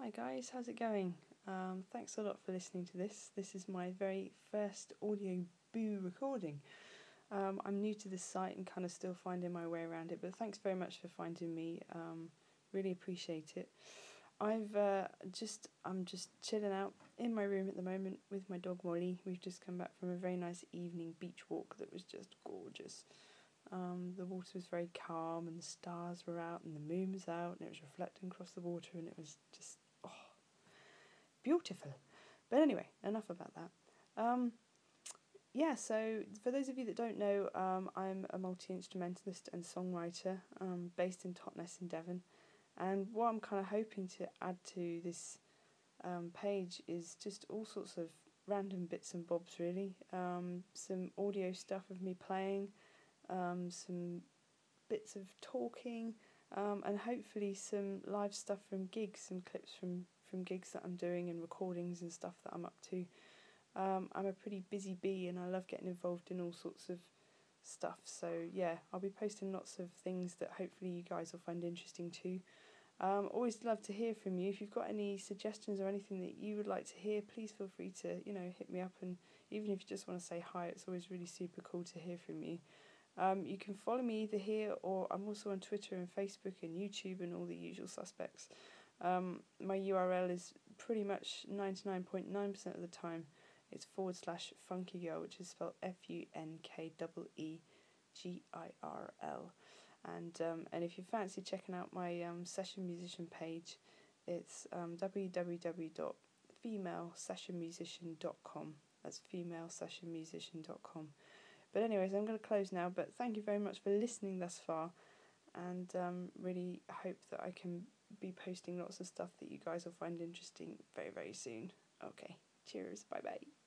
Hi guys, how's it going? Thanks a lot for listening to this. This is my very first audio boo recording. I'm new to this site and kind of still finding my way around it, but thanks very much for finding me. Really appreciate it. I'm just chilling out in my room at the moment with my dog Molly. We've just come back from a very nice evening beach walk that was just gorgeous. The water was very calm and the stars were out and the moon was out and it was reflecting across the water and it was just beautiful. But anyway, enough about that. So for those of you that don't know, I'm a multi-instrumentalist and songwriter based in Totnes in Devon. And what I'm kind of hoping to add to this page is just all sorts of random bits and bobs, really. Some audio stuff of me playing, some bits of talking, and hopefully some live stuff from gigs, some clips from gigs that I'm doing and recordings and stuff that I'm up to. I'm a pretty busy bee and I love getting involved in all sorts of stuff. So yeah, I'll be posting lots of things that hopefully you guys will find interesting too. Always love to hear from you. If you've got any suggestions or anything that you would like to hear, please feel free to, hit me up. And even if you just want to say hi, it's always really super cool to hear from you. You can follow me either here or I'm also on Twitter and Facebook and YouTube and all the usual suspects. My URL is pretty much 99.9% of the time it's /funkygirl, which is spelled FUNKEEGIRL. And if you fancy checking out my session musician page, it's www.femalesessionmusician.com. That's femalesessionmusician.com. But anyways, I'm going to close now, but thank you very much for listening thus far, and really hope that I can be posting lots of stuff that you guys will find interesting very, very soon. Okay, cheers, bye-bye.